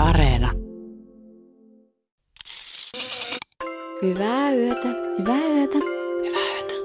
Areena. Hyvää yötä. Hyvää yötä. Hyvää yötä.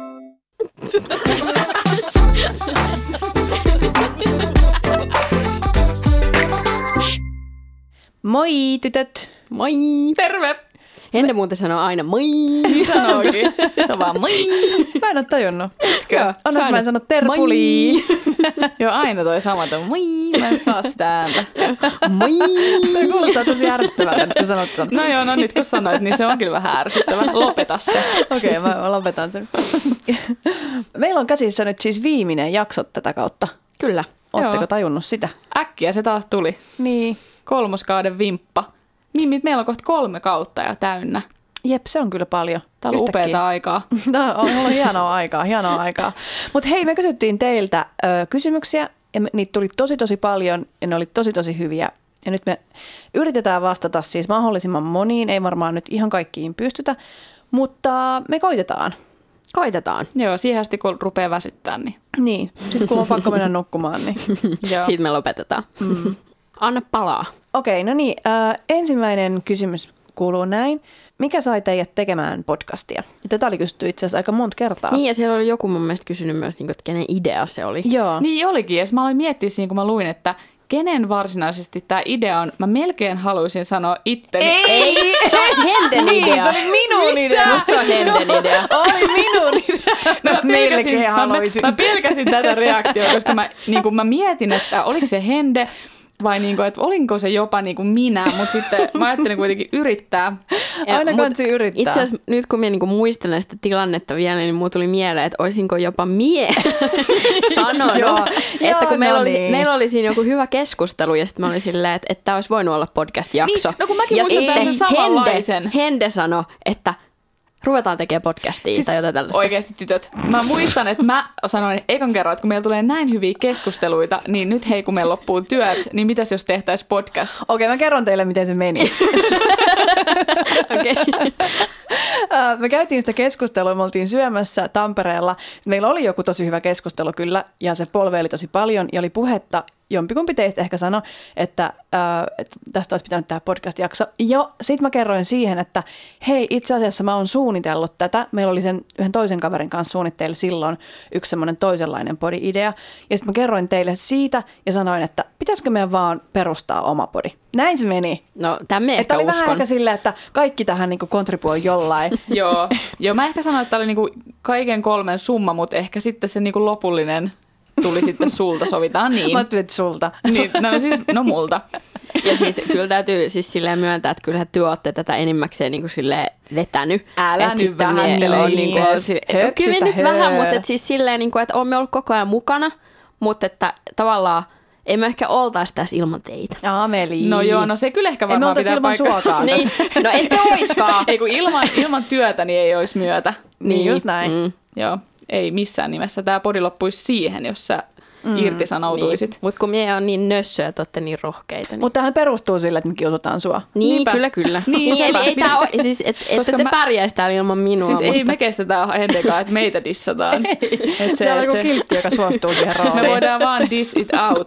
Moi tytöt! Moi! Terve! Hende muuten sanoo aina moi. Niin sanookin. Se on vaan moi. Mä en ole tajunnut. Etkö? Onneksi mä en sano terpuli. Joo, aina toi sama, että moi. Mä en saa sitä ääntä. Moi! Toi kuulostaa tosi ärsyttävältä, kun sanot ton. No joo, no nyt kun sanoit, niin se on kyllä vähän ärsyttävä. Lopeta se. Okei, mä lopetan sen. Meillä on käsissä nyt siis viimeinen jakso tätä kautta. Kyllä. Ootteko Joo. tajunnut sitä? Äkkiä se taas tuli. Niin. 3. kauden vimppa. Mimmit, meillä on kohta 3 kautta ja täynnä. Jep, se on kyllä paljon. Tää on Yhtäkkiä. upeata aikaa. Tämä on ollut hienoa aikaa. Mutta hei, me kysyttiin teiltä kysymyksiä ja niitä tuli tosi paljon ja ne oli tosi hyviä. Ja nyt me yritetään vastata siis mahdollisimman moniin, ei varmaan nyt ihan kaikkiin pystytä, mutta me koitetaan. Koitetaan. Joo, siihen asti kun rupeaa väsyttää, niin Niin, sitten kun on pakko mennä nukkumaan, niin joo. Siitä me lopetetaan. Anna palaa. okei, no niin. Ensimmäinen kysymys kuuluu näin. Mikä sai teidät tekemään podcastia? Tätä oli kysytty itse asiassa aika monta kertaa. Niin ja siellä oli joku mun mielestä kysynyt myös, että kenen idea se oli. Joo. Niin olikin, ja mä aloin miettiä siinä, kun mä luin, että kenen varsinaisesti tämä idea on. Mä melkein haluaisin sanoa itteni. Ei! Se on Henden idea. Se oli minun idea. Musta se on Henden idea. Oli minun idea. Melkein haluaisin. Mä pelkäsin tätä reaktiota, koska mä mietin, että oliko se Hende vai että olinko se jopa minä, mutta sitten mä ajattelin kuitenkin yrittää. Aina kansi yrittää. Itse asiassa nyt kun mä muistelen sitä tilannetta vielä, niin mulla tuli mieleen, että olisinko jopa sanonut. Joo. Että kun Joo, no niin. meillä oli siinä joku hyvä keskustelu ja sitten mä olin silleen, että tämä olisi voinut olla podcast-jakso. Niin, no kun mäkin ja muistan sitten sen samanlaisen. Hende sanoi, että ruvetaan tekemään podcastia Siis tai jotain tällaista. Oikeasti tytöt. Mä muistan, että mä sanoin ekan kerran, että kun meillä tulee näin hyviä keskusteluita, niin nyt hei kun meillä loppuu työt, niin mitäs jos tehtäisiin podcast? Okei, mä kerron teille, miten se meni. Okei. Me käytiin sitä keskustelua, me oltiin syömässä Tampereella. Meillä oli joku tosi hyvä keskustelu kyllä, ja se polveili tosi paljon, ja oli puhetta, jompikumpi teistä ehkä sanoi, että tästä olisi pitänyt tehdä podcast-jakso. Ja sitten mä kerroin siihen, että hei, itse asiassa mä oon suunnitellut tätä. Meillä oli sen yhden toisen kaverin kanssa suunnitteilla silloin yksi semmoinen toisenlainen podi-idea. Ja sitten mä kerroin teille siitä ja sanoin, että pitäisikö meidän vaan perustaa oma podi. Näin se meni. No, tämän me Että ehkä oli vähän uskon. ehkä silleen, että kaikki tähän niinku kontribuoi jollain. Joo, mä ehkä sanoin, että tämä oli kaiken 3 summa, mutta ehkä sitten se lopullinen tuli sitten sulta, sovitaan niin. Mä ajattelin, että sulta. Niin, no multa. Ja siis kyllä täytyy siis silleen myöntää, että kyllähän työ olette tätä enimmäkseen silleen vetänyt. Älä Et nyt sitten vähän ne tele on Höpsistä kyllä nyt höö. vähän, mutta et siis silleen, että olemme ollut koko ajan mukana, mutta että tavallaan ei me ehkä oltaisi tässä ilman teitä. Aameli. No joo, no se kyllä ehkä Ei me varmaan oltaisi pitää ilman paikkansa. suokaan. Niin, no ette oiskaan. Ei kun ilman työtä niin ei olisi myötä. Niin, just näin. Joo, ei missään nimessä. Tämä podi loppuisi siihen, jos sä irtisanoutuisit. Niin. Mutta kun mie on niin nössöjä, että olette niin rohkeita. Niin, Mutta tähän perustuu sille, että me kiusataan sua. niin Niinpä. kyllä. Niin, eli sepä. ei tää ole, siis Koska ette mä- pärjäisi täällä ilman minua. Siis mutta... ei me kestetä Hendekaan, että meitä dissataan. Et Se on joku kiltti, joka suostuu siihen rooliin. Me voidaan vaan diss it out.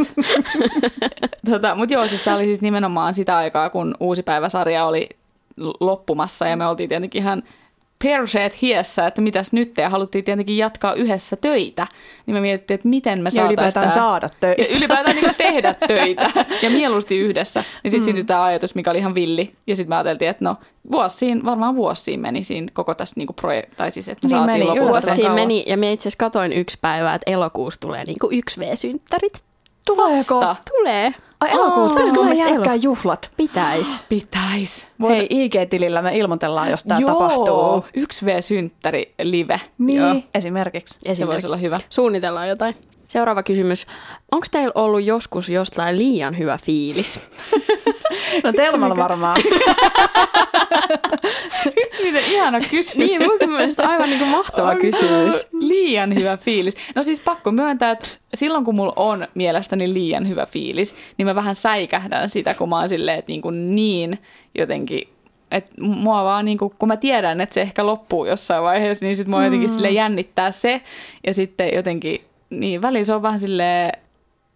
Mutta joo, siis tämä oli siis nimenomaan sitä aikaa, kun Uusi päivä-sarja oli loppumassa ja me oltiin tietenkin ihan perseet hiessä, että mitäs nyt, ja haluttiin tietenkin jatkaa yhdessä töitä. Niin me mietittiin, että miten me Ja saataisiin ylipäätään saada töitä. Ja ylipäätään tehdä töitä ja mieluusti yhdessä. Niin sitten syntyi tämä ajatus, mikä oli ihan villi. Ja sitten me ajateltiin, että no varmaan vuosi siinä meni siinä koko tässä tai siis, että me Niin saatiin meni, lopulta yllättävän se. Siinä kauan. meni, ja me itse asiassa katoin yksi päivä, että elokuussa tulee 1V-synttärit. Tuleeko? Vasta. Tulee. Ai elokuussa, Saisiko saisiko mun me mielestä järkkää juhlat? Pitäis. Pitäis. Hei, IG-tilillä me ilmoitellaan, jos tämä tapahtuu. 1V-synttäri live. Niin, Joo. esimerkiksi. Se voisi olla hyvä. Suunnitellaan jotain. Seuraava kysymys. Onko teillä ollut joskus jostain liian hyvä fiilis? No Telmalla varmaan. Miten ihana kysymys. Niin, mun mielestä aivan niin kuin mahtava kysymys. Liian hyvä fiilis. No siis pakko myöntää, että silloin kun mulla on mielestäni liian hyvä fiilis, niin mä vähän säikähdän sitä, kun mä oon silleen, että niin jotenkin, että mua vaan kun mä tiedän, että se ehkä loppuu jossain vaiheessa, niin sit mua jotenkin silleen jännittää se. Ja sitten jotenkin, niin välillä se on vähän silleen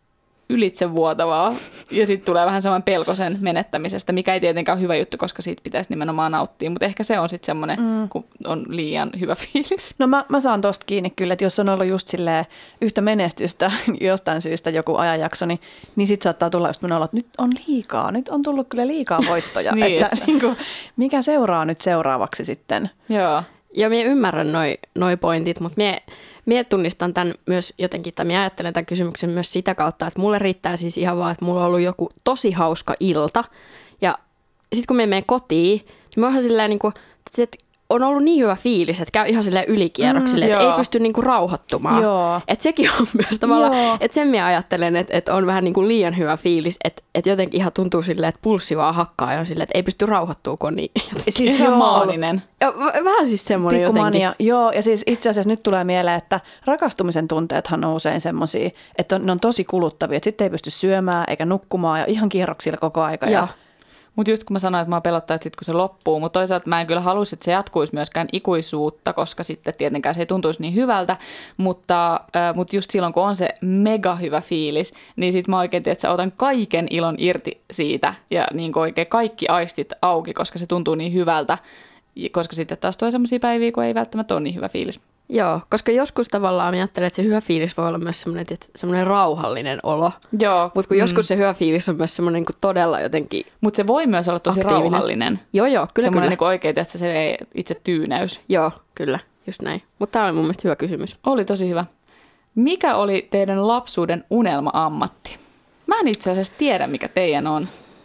ylitsevuotavaa. Ja sitten tulee vähän saman pelkosen menettämisestä, mikä ei tietenkään ole hyvä juttu, koska siitä pitäisi nimenomaan nauttia. Mutta ehkä se on sitten semmoinen, kun on liian hyvä fiilis. No mä saan tosta kiinni kyllä, että jos on ollut just silleen yhtä menestystä jostain syystä joku ajanjakso, niin sit saattaa tulla just mun olo, että nyt on liikaa, nyt on tullut kyllä liikaa voittoja. Niin, että niin kuin, mikä seuraa nyt seuraavaksi sitten? Joo. Ja minä ymmärrän noi pointit, mutta minä tunnistan tämän myös jotenkin, tai minä ajattelen tämän kysymyksen myös sitä kautta, että mulle riittää siis ihan vaan, että mulla on ollut joku tosi hauska ilta. Ja sitten kun me menee kotiin, niin mä oon silleen niin kuin, että on ollut niin hyvä fiilis, että käy ihan silleen ylikierroksille, että ei pysty niinku rauhoittumaan. Että sekin on myös tavallaan, että sen minä ajattelen, että on vähän niinku liian hyvä fiilis, että jotenkin ihan tuntuu silleen, että pulssi vaan hakkaa ja on silleen, että ei pysty rauhoittumaan, kun on niin siis ihan maaninen. Vähän siis semmoinen jotenkin. Joo, ja siis itse asiassa nyt tulee mieleen, että rakastumisen tunteethan on usein semmoisia, että ne on tosi kuluttavia, että sitten ei pysty syömään eikä nukkumaan ja ihan kierroksilla koko aika. Ja mutta just kun mä sanoin, että mä pelottaa, että sit kun se loppuu, mutta toisaalta mä en kyllä haluaisi, että se jatkuisi myöskään ikuisuutta, koska sitten tietenkään se ei tuntuisi niin hyvältä, mutta just silloin kun on se mega hyvä fiilis, niin sit mä oikein tiedän, että sä otan kaiken ilon irti siitä ja niin oikein kaikki aistit auki, koska se tuntuu niin hyvältä, koska sitten taas tulee sellaisia päiviä, kun ei välttämättä ole niin hyvä fiilis. Joo, koska joskus tavallaan ajattelen, että se hyvä fiilis voi olla myös semmoinen rauhallinen olo. Joo. Mutta kun joskus se hyvä fiilis on myös semmoinen niin todella jotenkin mutta se voi myös olla tosi aktiivinen. rauhallinen. Joo, kyllä. Semmoinen niin oikein, että se ei itse tyynäys. Joo, kyllä, just näin. Mutta tämä oli mun mielestä hyvä kysymys. Oli tosi hyvä. Mikä oli teidän lapsuuden unelma-ammatti? Mä en itse asiassa tiedä, mikä teidän on.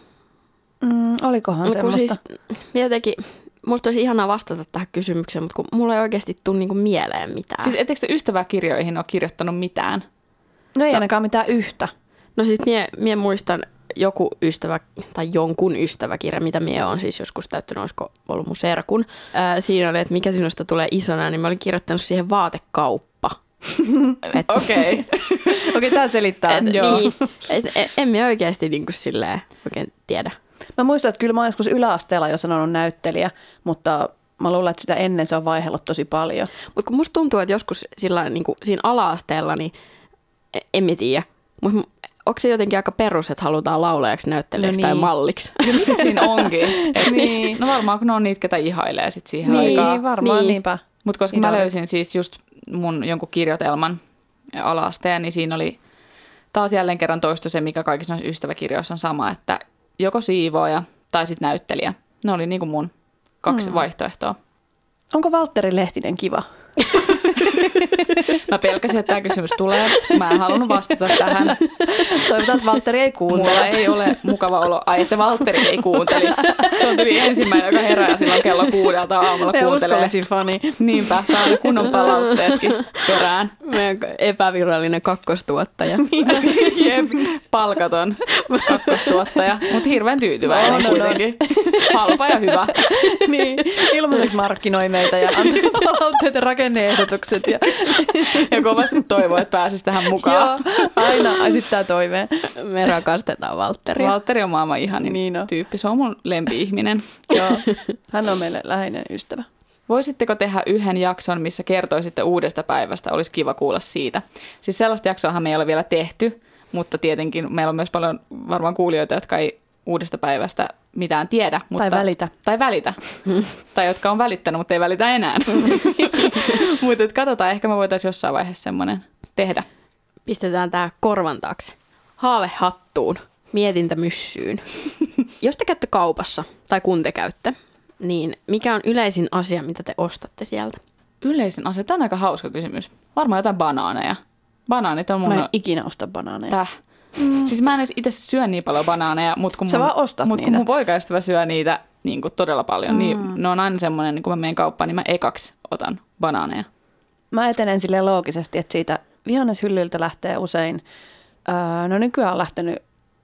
Olikohan semmoista? Siis, jotenkin, musta olisi ihanaa vastata tähän kysymykseen, mutta kun mulla ei oikeasti tule niinku mieleen mitään. Siis ettekö te ystäväkirjoihin ole kirjoittanut mitään? No ei ainakaan mitään yhtä. No sit mie muistan joku ystävä tai jonkun ystäväkirja, mitä mie on siis joskus täyttänyt, olisiko ollut mun serkun. Siinä oli, että mikä sinusta tulee isona, niin mä olin kirjoittanut siihen vaatekauppa. Okei, tämä selittää. Niin, en minä oikeasti niin kuin silleen oikein tiedä. Mä muistan, että kyllä mä oon joskus yläasteella jo sanonut näyttelijä, mutta mä luulen, että sitä ennen se on vaihellut tosi paljon. Mutta kun musta tuntuu, että joskus sillä, niin kuin siinä ala-asteella, niin en mä tiedä. Mutta onko se jotenkin aika perus, että halutaan laulajaksi, näyttelijäksi tai malliksi? Ja mikä siinä onkin? Niin. No varmaan, kun ne on niitä, ketä ihailee sit siihen aikaan. Niin, varmaan niinpä. Mutta koska mä löysin siis just mun jonkun kirjoitelman ala-asteen, niin siinä oli taas jälleen kerran toistu se, mikä kaikissa noissa ystäväkirjoissa on sama, että joko siivooja tai sitten näyttelijä. Ne oli niinku mun 2 vaihtoehtoa. Onko Valtteri Lehtinen kiva? Mä pelkäsin, että tämä kysymys tulee. Mä en halunnut vastata tähän. Toivotaan, että Valtteri ei kuuntele. Mulla ei ole mukava olo. Ai, että Valtteri ei kuuntelisi. Se on tyli ensimmäinen, joka herää silloin kello 6 aamulla kuuntelee. Uskollisin fani. Niinpä, saa ne kunnon palautteetkin perään. Meidän epävirallinen kakkostuottaja. Jep, palkaton kakkostuottaja, mutta hirveän tyytyväinen kuitenkin. Halpa ja hyvä. Niin, ilmaiseksi markkinoi meitä ja antaa palautteita rakenneehdotukset. Ja kovasti toivoo, että pääsisi tähän mukaan. Joo, aina esittää toiveen. Me rakastetaan Valtteria. Valtteri on maailman ihanin tyyppi. Se on mun lempi-ihminen. Joo, hän on meille läheinen ystävä. Voisitteko tehdä yhden jakson, missä kertoisitte uudesta päivästä? Olisi kiva kuulla siitä. Siis sellaista jaksoahan me ei ole vielä tehty, mutta tietenkin meillä on myös paljon varmaan kuulijoita, jotka ei uudesta päivästä mitään tiedä. Mutta, Tai välitä. Tai jotka on välittänyt, mutta ei välitä enää. Mutta katsotaan, ehkä me voitaisiin jossain vaiheessa semmoinen tehdä. Pistetään tää korvan taakse. Haave hattuun, mietintä myssyyn. Jos te käytte kaupassa, tai kun te käytte, niin mikä on yleisin asia, mitä te ostatte sieltä? Yleisin asia? Tämä on aika hauska kysymys. Varmaan jotain banaaneja. Banaanit on mun... Mä en ikinä osta banaaneja. Siis mä en edes itse syö niin paljon banaaneja, mutta kun, kun mun poikaystävä syö niitä niin kuin todella paljon, niin ne on aina semmoinen, niin kun mä menen kauppaan, niin mä ekaksi otan banaaneja. Mä etenen silleen loogisesti, että siitä vihanneshyllyltä lähtee usein, no nykyään on lähtenyt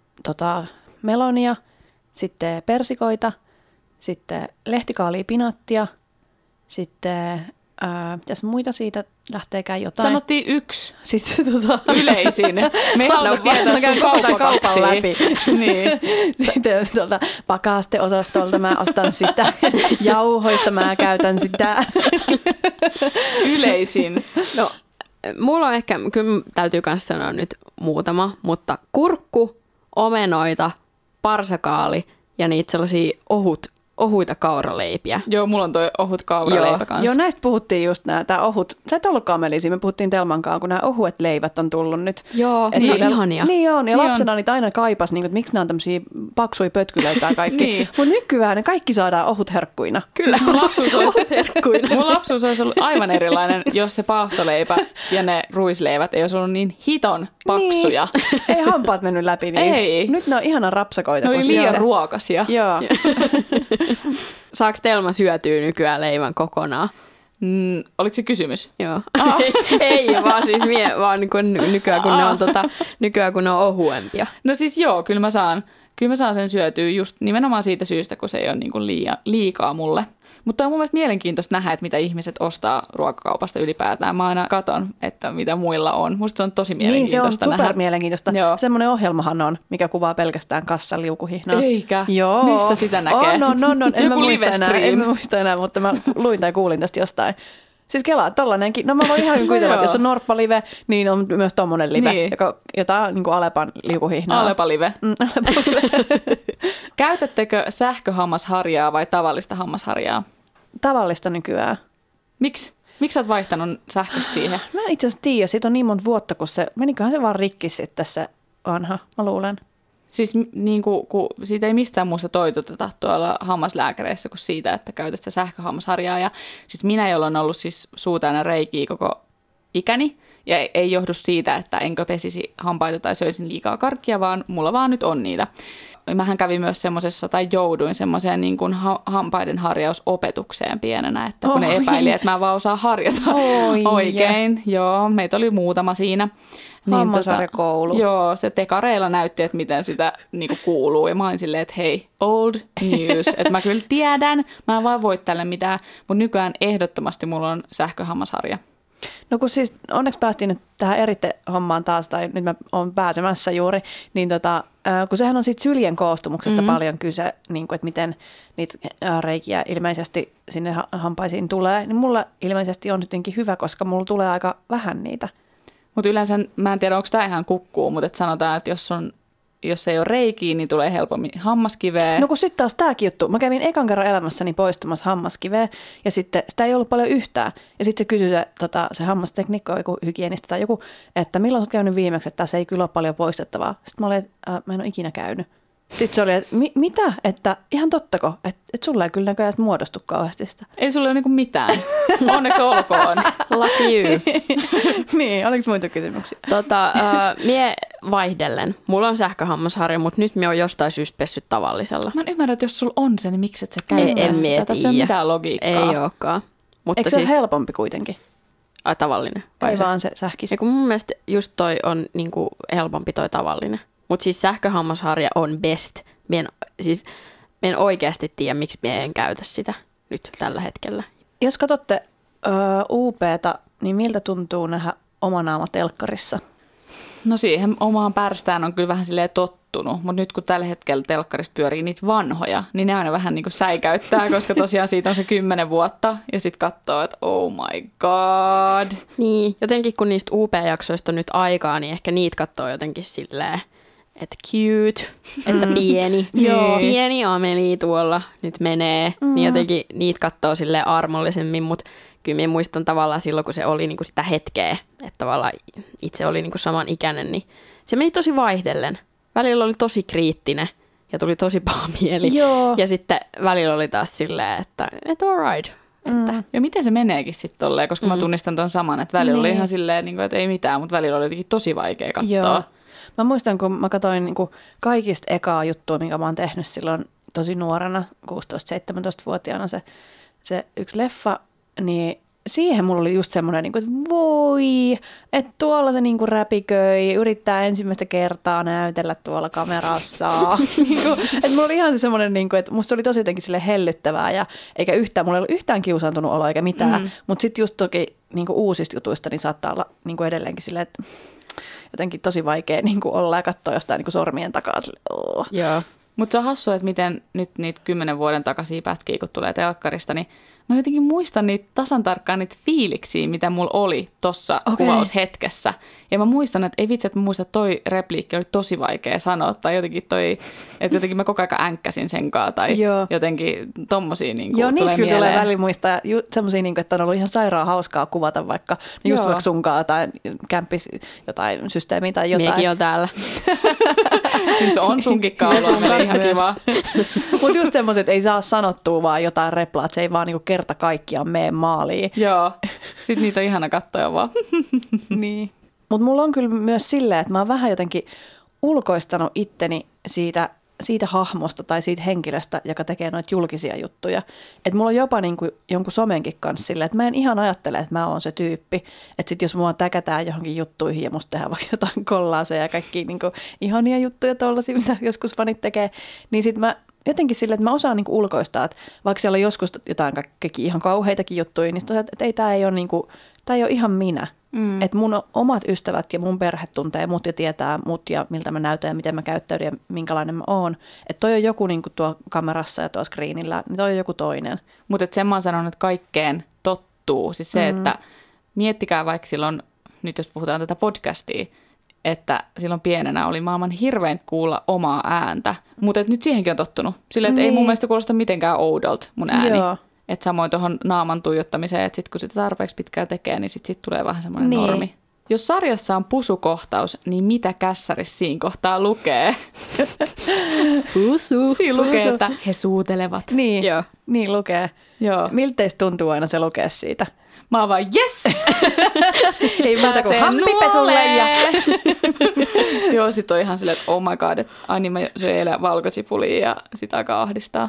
melonia, sitten persikoita, sitten lehtikaalia pinattia, sitten mitäs muita siitä lähteekään jotain. Sanottiin 1. Sitten yleisin. Me ei haluta tietää sun kaupan läpi. Niin. Sitten pakasteosastolta mä ostan sitä. Jauhoista mä käytän sitä. Yleisin. No, mulla on ehkä, kyllä täytyy myös sanoa nyt muutama, mutta kurkku, omenoita, parsakaali ja niitä sellaisia ohuita kauraleipiä. Joo, mulla on toi ohut kauraleipä kanssa. Joo, näistä puhuttiin just tämä ohut. Sä et ollutkaan Melisi, me puhuttiin Telman kanssa, kun nämä ohuet leivät on tullut nyt. Joo, et niin ihania. Niin on, ja niin lapsena niitä aina kaipas, niin, että miksi nämä on tämmöisiä paksuja pötkylöitä ja kaikki. Niin. Mutta nykyään ne kaikki saadaan ohutherkkuina. Kyllä, mun lapsuus olisi ollut aivan erilainen, jos se paahtoleipä ja ne ruisleivät ei olisi ollut niin hiton paksuja. Niin. Ei hampaat mennyt läpi niistä. Ei. Nyt ne on ihanan rapsakoita. Ne oli liian ruokasia. Joo. Saako Telma syötyä nykyään leivän kokonaan? Oliko se kysymys? Joo. Ei, vaan siis vaan nykyään kun ne on ohuempia. No siis joo, kyllä mä saan sen syötyä just nimenomaan siitä syystä, kun se ei ole niin kuin liikaa mulle. Mutta on mun mielestä mielenkiintoista nähdä, että mitä ihmiset ostaa ruokakaupasta ylipäätään. Mä aina katon, että mitä muilla on. Musta se on tosi mielenkiintoista nähdä. Niin, se on super mielenkiintoista. Joo. Semmoinen ohjelmahan on, mikä kuvaa pelkästään kassan liukuhihnaa. Eikä? Joo. Mistä sitä näkee? On. En Joku mä muista enää, mutta mä luin tai kuulin tästä jostain. Siis kelaa, tollanenkin. No mä voin ihan kuvitella, että jos on Norppa-live, niin on myös tommonen live, niin. jota niin kuin Alepan liukuhihnaa. Alepa-live. Käytättekö sähköhammasharjaa vai tavallista hammasharjaa? Tavallista nykyään. Miksi sä oot vaihtanut sähköstä siihen? Mä en itse asiassa tiedä, siitä on niin monta vuotta, kun meniköhän se vaan rikki sitten se vanha, mä luulen. Siis niin kun siitä ei mistään muusta toitoteta tuolla hammaslääkäreissä kuin siitä, että käytä sitä sähköhammasharjaa. Ja siis minä, jolla on ollut siis suu täynnä reikiä koko ikäni, ja ei johdu siitä, että enkö pesisi hampaita tai söisin liikaa karkkia, vaan mulla vaan nyt on niitä. Mähän kävin myös semmoisessa, tai jouduin semmoiseen niin kuin hampaiden harjausopetukseen pienenä, että kun ne epäili, että mä vaan osaan harjata oikein. Joo, meitä oli muutama siinä. Hammasharjakoulu. Joo, se tekareilla näytti, että miten sitä niinku kuuluu. Ja mä olin silleen, että hei, old news. Että mä kyllä tiedän, mä en vaan voi tälle mitään. Mutta nykyään ehdottomasti mulla on sähköhammasharja. No kun siis onneksi päästiin nyt tähän erite-hommaan taas, tai nyt mä oon pääsemässä juuri, niin kun sehän on siitä syljen koostumuksesta paljon kyse, niin kuin, että miten niitä reikiä ilmeisesti sinne hampaisiin tulee, niin mulla ilmeisesti on jotenkin hyvä, koska mulla tulee aika vähän niitä. Mutta yleensä, mä en tiedä, onko tämä ihan kukkuu, mutta sanotaan, että jos ei ole reikiä, niin tulee helpommin hammaskiveä. No kun sitten taas tämäkin juttu. Mä kävin ekan kerran elämässäni poistamassa hammaskiveä ja sitten sitä ei ollut paljon yhtään. Ja sitten se kysyi se hammasteknikko, joku hygienistä tai joku, että milloin sä oot käynyt viimeksi, että tässä ei kyllä ole paljon poistettavaa. Sitten mä olin, että mä en ole ikinä käynyt. Sitten se oli, että mitä? Että ihan tottako? Että sulla ei kyllä näköjään muodostu kauheasti sitä. Ei sulla ole niinku mitään. Onneksi olkoon. Lucky you. Niin, oliko muita kysymyksiä? Mie vaihdellen. Mulla on sähköhammasharja, mutta nyt mie on jostain syystä pessyt tavallisella. Mä en ymmärrä, että jos sulla on se, niin miksi et sä käyttää sitä? Tässä ei ole mitään logiikkaa. Ei olekaan. Mutta eikö se ole helpompi kuitenkin? Tavallinen. Ei vaan se sähkis. Ja kun mun mielestä just toi on niinku helpompi toi tavallinen. Mutta siis sähköhammasharja on best. Mie en oikeasti tiedä, miksi mie en käytä sitä nyt tällä hetkellä. Jos katsotte UP:ta, niin miltä tuntuu nähdä oma naama telkkarissa? No siihen omaan pärstään on kyllä vähän silleen tottunut, mutta nyt kun tällä hetkellä telkkarista pyörii niitä vanhoja, niin ne aina vähän niin kuin säikäyttää, koska tosiaan siitä on se 10 vuotta ja sitten katsoo, että oh my god. Niin, jotenkin kun niistä UP-jaksoista on nyt aikaa, niin ehkä niitä katsoo jotenkin silleen, että cute, että pieni Amelie tuolla nyt menee, niin jotenkin niitä katsoo silleen armollisemmin, mutta kyllä minä muistan tavallaan silloin, kun se oli niinku sitä hetkeä, että tavallaan itse oli niinku saman ikäinen, niin se meni tosi vaihdellen. Välillä oli tosi kriittinen ja tuli tosi paha mieli. Joo. Ja sitten välillä oli taas silleen, että all right. Että. Ja miten se meneekin sitten tolleen, koska mä tunnistan ton saman, että välillä oli ihan silleen, että ei mitään, mutta välillä oli jotenkin tosi vaikea katsoa. Joo. Mä muistan, kun mä katsoin niin kuin kaikista ekaa juttua, minkä mä oon tehnyt silloin tosi nuorena, 16-17-vuotiaana se yksi leffa, niin siihen mulla oli just semmoinen, että voi, että tuolla se niinku räpiköi, yrittää ensimmäistä kertaa näytellä tuolla kamerassa. Että mulla oli ihan semmoinen, että musta oli tosi jotenkin sille hellyttävää ja eikä mulla ei ollut yhtään kiusaantunut olo eikä mitään. Mutta sitten just toki niinku uusista jutuista niin saattaa olla niinku edelleenkin silleen, että jotenkin tosi vaikea niinku olla ja katsoa jostain niinku sormien takaa. Joo. Mutta se on hassua, että miten nyt niitä 10 vuoden takaisia pätkiä, kun tulee telkkarista, niin mä jotenkin muistan niitä tasan tarkkaan niitä fiiliksiä, mitä mulla oli tossa kuvaushetkessä. Ja mä muistan, että ei vitsi, että mä muistan, että toi repliikki oli tosi vaikea sanoa. Tai jotenkin että jotenkin mä koko ajan änkkäsin senkaan. Tai jotenkin tommosia niin kuin tulee niitä mieleen. Tulee väliin muistaa. Semmosia, niin kuin, että on ollut ihan sairaan hauskaa kuvata vaikka vaikka sunkaan jotain kämppis, jotain systeemiä tai jotain. Miekin on täällä. Se on sunkin kaulaa, ihan kiva. Mutta just semmoiset, että ei saa sanottua vaan jotain replaa, että se ei vaan niinku kerta kaikkiaan mene maaliin. Joo, sitten niitä on ihana katsoa vaan. Niin. Mutta mulla on kyllä myös silleen, että mä oon vähän jotenkin ulkoistanut itteni siitä hahmosta tai siitä henkilöstä, joka tekee noita julkisia juttuja. Että mulla on jopa niinku jonkun somenkin kanssa silleen, että mä en ihan ajattele, että mä oon se tyyppi. Että sit jos mua täkätään johonkin juttuihin ja musta tehdään vaikka jotain kollaaseja ja kaikkia niinku ihania juttuja tollaisia, mitä joskus fanit tekee, niin sit mä jotenkin silleen, että mä osaan niinku ulkoistaa, että vaikka siellä on joskus jotain kaikki ihan kauheitakin juttuja, niin että ei, tää ei ole ihan minä. Että mun omat ystävät ja mun perhe tuntee mut ja tietää mut ja miltä mä näytän ja miten mä käyttäydyn ja minkälainen mä oon. Että toi on joku niinku tuo kamerassa ja tuo screenillä, niin toi on joku toinen. Mutta sen mä oon sanonut, että kaikkeen tottuu. Siis se, että miettikää vaikka silloin, nyt jos puhutaan tätä podcastia, että silloin pienenä oli maailman hirvein kuulla omaa ääntä. Mutta nyt siihenkin on tottunut. Silleen, että ei mun mielestä kuulosta mitenkään oudolta mun ääni. Joo. Että samoin tuohon naaman tuijottamiseen, että sitten kun sitä tarpeeksi pitkään tekee, niin sitten tulee vähän semmoinen normi. Jos sarjassa on pusukohtaus, niin mitä kässärissä siinä kohtaa lukee? Pusu. Siinä lukee, että he suutelevat. Niin, joo. Niin lukee. Joo. Miltä teistä tuntuu aina se lukea siitä? Mä oon vaan, yes! Ei muuta kuin hampipesulle ja... Joo, sit on ihan silleen, että oh my god, että aina mä söin eilen valkosipulia ja sitä alkaa ahdistaa.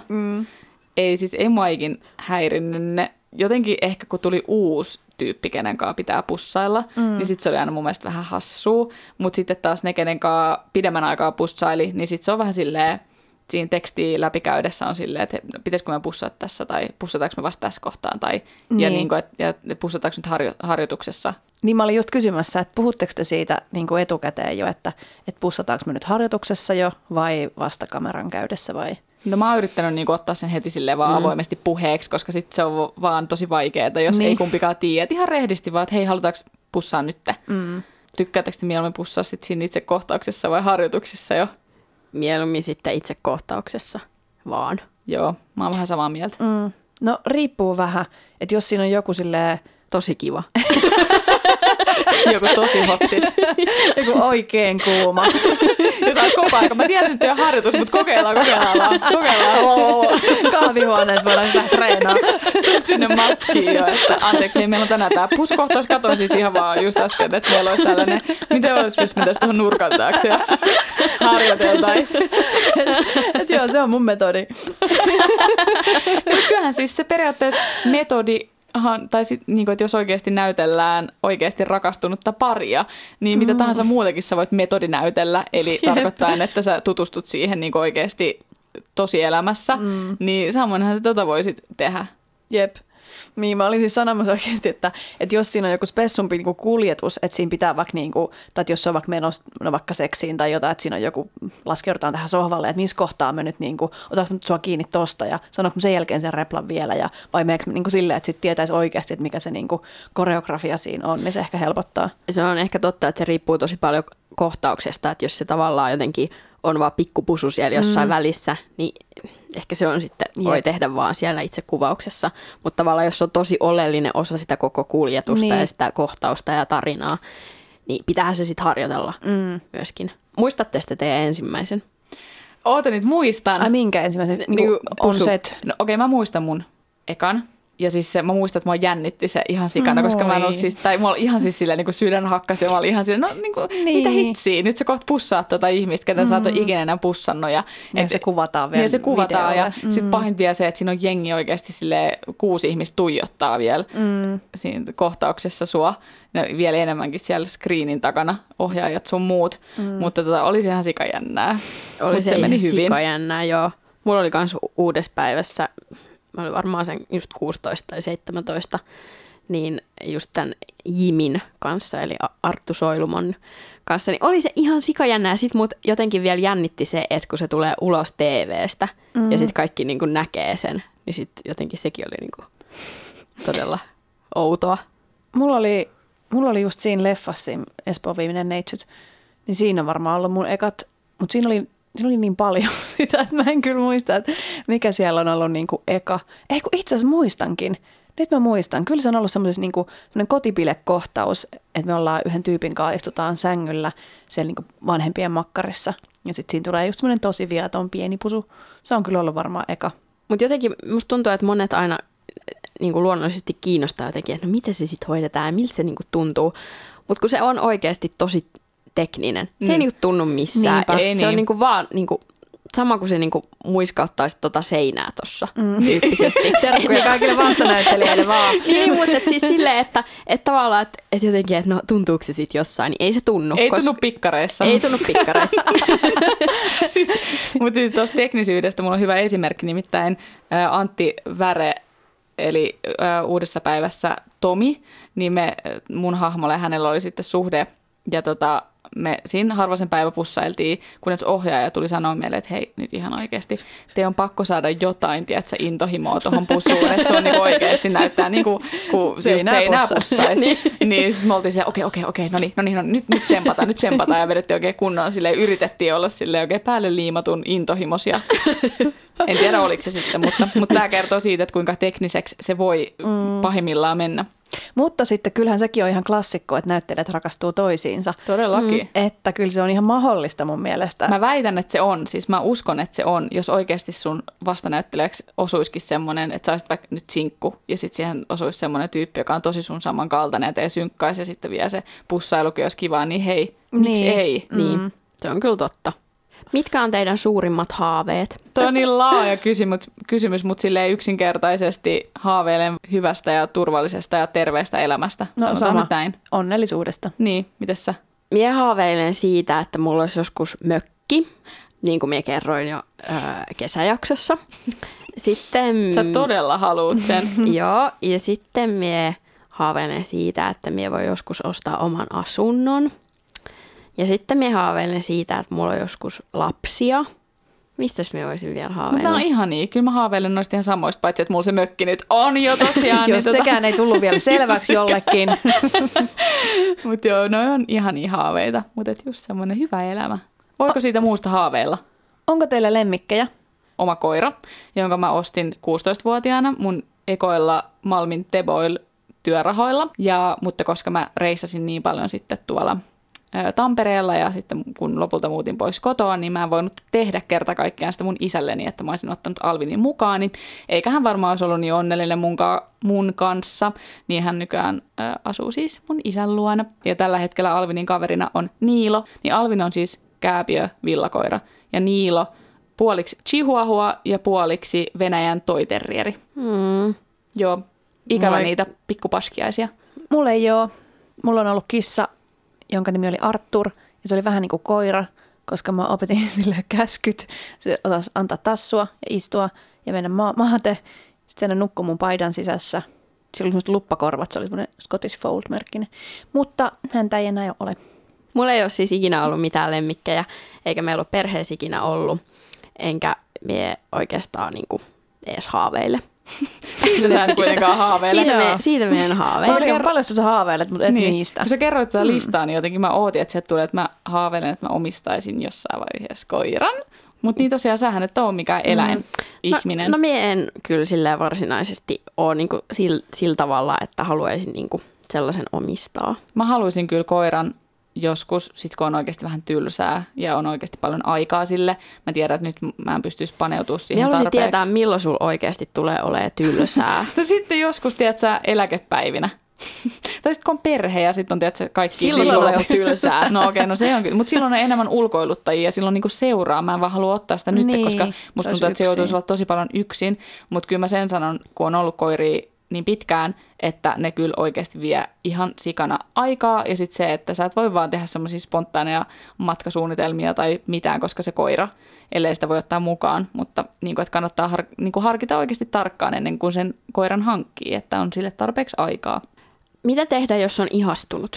Ei mua ikin häirinnyt ne. Jotenkin ehkä kun tuli uusi tyyppi, kenen kanssa pitää pussailla, niin sitten se oli aina mun mielestä vähän hassua. Mutta sitten taas ne, kenen kanssa pidemmän aikaa pussaili, niin sitten se on vähän silleen, siinä tekstiin läpikäydessä on silleen, että pitäisikö me pussata tässä tai pussataanko me vasta tässä kohtaan. Tai, niin. ja pussataanko nyt harjoituksessa. Niin mä olin just kysymässä, että puhutteko te siitä niin kuin etukäteen jo, että pussataanko me nyt harjoituksessa jo vai vasta kameran käydessä vai... No mä oon yrittänyt niinku ottaa sen heti silleen vaan avoimesti puheeksi, koska sitten se on vaan tosi vaikeaa, jos ei kumpikaan tiedä. Ihan rehdisti vaan, että hei, halutaanko pussaa nyt? Tykkäättekö te mieluummin pussaa sit siinä itse kohtauksessa vai harjoituksissa jo? Mieluummin sitten itse kohtauksessa vaan. Joo, mä oon vähän samaa mieltä. No riippuu vähän, että jos siinä on joku silleen... Tosi kiva. Joku tosi hottis. Joku oikein kuuma. Jos olet koko aika. Mä tiedän, että on harjoitus, mutta kokeillaan. Kahvihuoneessa voidaan vähän treenaa. Tulet sinne maskiin jo, että anteeksi, hei, meillä on tänään tämä pusukohtaus. Katoin siis ihan vaan just äsken, että meillä olisi tällainen, miten olisi, jos mentäisiin tuohon nurkan taakse ja harjoiteltaisiin. Joo, se on mun metodi. Kyllähän siis se periaatteessa metodi, tai sitten, niin että jos oikeasti näytellään oikeasti rakastunutta paria, niin mitä tahansa muutakin sä voit metodinäytellä, eli tarkoittaa, että sä tutustut siihen niin oikeasti tosielämässä, niin samoinhan sä voisit tehdä. Jep. Niin, mä olin siis sanomassa oikeasti, että jos siinä on joku spessumpi niin kuin kuljetus, että siinä pitää vaikka, niin kuin, tai että jos on vaikka menossa vaikka seksiin tai jotain, että siinä on joku, laskeudutaan tähän sohvalle, että missä kohtaa me nyt, niin kuin, otanko nyt sua kiinni tosta ja sanoinko sen jälkeen sen replan vielä, ja, vai meneekö niin kuin silleen, että sitten tietäisi oikeasti, että mikä se niin kuin koreografia siinä on, niin se ehkä helpottaa. Se on ehkä totta, että se riippuu tosi paljon kohtauksesta, että jos se tavallaan jotenkin on vaan pikkupusu siellä jossain välissä, niin ehkä se on sitten, voi tehdä vaan siellä itse kuvauksessa. Mutta tavallaan jos on tosi oleellinen osa sitä koko kuljetusta ja sitä kohtausta ja tarinaa, niin pitäähän se sitten harjoitella myöskin. Muistatte sitten teidän ensimmäisen? Oota nyt, muistan. Ai minkä ensimmäisen? Niin on se, että... No okei, mä muistan mun ekan. Ja siis mä muistan, että mua jännitti se ihan sikana, koska mä en ollut siis, tai mulla ihan siis silleen niin kuin sydän hakkasi ja mä olin ihan silleen, no niin kuin, mitä hitsiä, nyt sä kohta pussaat tuota ihmistä, ketä sä oot ikinä enää pussannut. Ja se kuvataan vielä. Ja se kuvataan ja sitten pahintia se, että siinä on jengi oikeasti silleen 6 ihmistä tuijottaa vielä siinä kohtauksessa sua. Ja vielä enemmänkin siellä screenin takana, ohjaajat sun muut, mutta oli se ihan sikajännää. Oli se meni hyvin. Sikajännää, joo. Mulla oli kans uudessa päivässä. Mä olin varmaan sen just 16 tai 17, niin just tämän Jimin kanssa, eli Arttu Soilumon kanssa, niin oli se ihan sikajännää. Ja sit mut jotenkin vielä jännitti se, että kun se tulee ulos TV:stä ja sit kaikki niin kuin näkee sen, niin sit jotenkin sekin oli niin kuin todella outoa. Mulla oli just siinä leffassa, Espoon viimeinen neitsyt, niin siinä on varmaan ollut mun ekat, mutta siinä oli niin paljon sitä, että mä en kyllä muista, että mikä siellä on ollut niin kuin eka. Ei kun itse asiassa muistankin. Nyt mä muistan. Kyllä se on ollut semmoinen niin kotipilekohtaus, että me ollaan yhden tyypin kanssa, istutaan sängyllä siellä niin kuin vanhempien makkarissa. Ja sitten siinä tulee just semmoinen tosi viaton pieni pusu. Se on kyllä ollut varmaan eka. Mutta jotenkin musta tuntuu, että monet aina niin kuin luonnollisesti kiinnostaa jotenkin, että no miten se sitten hoidetaan ja miltä se niin kuin tuntuu. Mutta kun se on oikeasti tosi tekninen. Se ei niin kuin tunnu missään. Niinpä, ja ei se on niin. niin kuin vaan niin kuin, sama kuin se niin kuin muiskauttaisi seinää tuossa tyyppisesti. Terkkuja kaikille vastanäyttelijöille vaan. Niin, mutta siis silleen, että tavallaan, että jotenkin, että no tuntuuko se sitten jossain, niin ei se tunnu. Ei tunnu pikkareissa. Ei tunnu pikkareissa. Mutta siis tuosta teknisyydestä mulla on hyvä esimerkki, nimittäin Antti Väre, eli Uudessa päivässä Tomi, niin mun hahmolle hänellä oli sitten suhde, ja me siinä harvasen päivä pussailtiin, kunnes ohjaaja tuli sanoa meille, että hei, nyt ihan oikeasti, te on pakko saada jotain, tiedätkö, intohimoa tuohon pussuun, että se on niin oikeasti näyttää niin kuin kun seinää pussaisi. Niin sitten me oltiin silleen, okei, no niin, nyt tsempataan, ja vedettiin oikein kunnon, silleen, yritettiin olla silleen oikein päälle liimatun intohimosia. En tiedä, oliko se sitten, mutta tämä kertoo siitä, että kuinka tekniseksi se voi pahimmillaan mennä. Mutta sitten kyllähän sekin on ihan klassikko, että näyttelijät rakastuu toisiinsa. Todellakin. Että kyllä se on ihan mahdollista mun mielestä. Mä väitän, että se on. Siis mä uskon, että se on, jos oikeasti sun vastanäyttelijäksi osuisikin semmoinen, että sä olisit vaikka nyt sinkku ja sitten siihen osuisi semmoinen tyyppi, joka on tosi sun samankaltainen ja tee synkkaisi ja sitten vielä se pussailukin olisi kivaa, niin hei, miksi ei? Niin, se on kyllä totta. Mitkä on teidän suurimmat haaveet? Tuo on niin laaja kysymys, mutta silleen yksinkertaisesti haaveilen hyvästä ja turvallisesta ja terveestä elämästä. No Sanotaan sama. nyt näin. Onnellisuudesta. Niin, mites sä? Mie haaveilen siitä, että mulla olisi joskus mökki, niin kuin mie kerroin jo kesäjaksossa. Sitten, Sä todella haluut sen. Joo, ja sitten mie haaveilen siitä, että mie voi joskus ostaa oman asunnon. Ja sitten mie haaveilen siitä, että mulla on joskus lapsia. Mistäs mie voisin vielä haaveilla? Mutta on ihania. Kyllä mä haaveilen noista ihan samoista, paitsi että mulla se mökki nyt on jo tosiaan. Jos sekään ei tullut vielä selväksi jollekin. Mutta joo, noi on ihania haaveita. Mutta just semmoinen hyvä elämä. Voiko siitä muusta haaveilla? Onko teillä lemmikkejä? Oma koira, jonka mä ostin 16-vuotiaana mun ekoilla Malmin Teboil työrahoilla. Mutta koska mä reissasin niin paljon sitten tuolla Tampereella ja sitten kun lopulta muutin pois kotoa, niin mä en voinut tehdä kerta kaikkiaan sitä mun isälleni, että mä olisin ottanut Alvinin mukaan, niin eikä hän varmaan olisi ollut niin onnellinen mun kanssa, niin hän nykyään asuu siis mun isän luona. Ja tällä hetkellä Alvinin kaverina on Niilo, niin Alvin on siis kääpiö villakoira ja Niilo puoliksi chihuahua ja puoliksi Venäjän toiterrieri. Joo, ikävä niitä pikkupaskiaisia. Mulla ei ole. Mulla on ollut kissa, jonka nimi oli Arthur, ja se oli vähän niin kuin koira, koska mä opetin sille käskyt. Se osasi antaa tassua ja istua ja mennä mahate. Sitten hän nukkui mun paidan sisässä. Sillä oli semmoiset luppakorvat, se oli semmoinen Scottish Fold-merkkinen. Mutta häntä ei enää ole. Mulla ei ole siis ikinä ollut mitään lemmikkejä, eikä meillä ole perheessä ikinä ollut. Enkä mie oikeastaan niin kuin edes haaveille. Siitä sä et kuitenkaan haaveile. Siitä me en haaveile. Paljon sä haaveilet, mutta et niistä. Kun sä kerroit tätä listaa, niin jotenkin mä ootin, että sieltä tulee, että mä haaveilen, että mä omistaisin jossain vaiheessa koiran. Mutta niin tosiaan sähän et ole mikään eläin-ihminen. No mie en kyllä silleen varsinaisesti ole niinku sillä tavalla, että haluaisin niinku sellaisen omistaa. Mä haluaisin kyllä koiran joskus, sit kun on oikeasti vähän tylsää ja on oikeasti paljon aikaa sille. Mä tiedän, että nyt mä en pystyisi paneutumaan siihen tarpeeksi. Mä haluaisin tietää, milloin sulla oikeasti tulee olemaan tylsää. No sitten joskus, tiedät sä, eläkepäivinä. Tai sitten kun on perhe ja sitten on, tiedät sä, kaikki... Silloin sulla on tylsää. No okei, no se on kyllä. Mutta silloin on enemmän ulkoiluttajia ja silloin niinku seuraa. Mä en vaan halua ottaa sitä nyt, koska musta tuntuu, että se joutuisi olla tosi paljon yksin. Mutta kyllä mä sen sanon, kun on ollut koiria niin pitkään, että ne kyllä oikeasti vie ihan sikana aikaa. Ja sitten se, että sä et voi vaan tehdä semmoisia spontaaneja matkasuunnitelmia tai mitään, koska se koira, ellei sitä voi ottaa mukaan. Mutta niin kuin, että kannattaa harkita oikeasti tarkkaan ennen kuin sen koiran hankkii, että on sille tarpeeksi aikaa. Mitä tehdä, jos on ihastunut?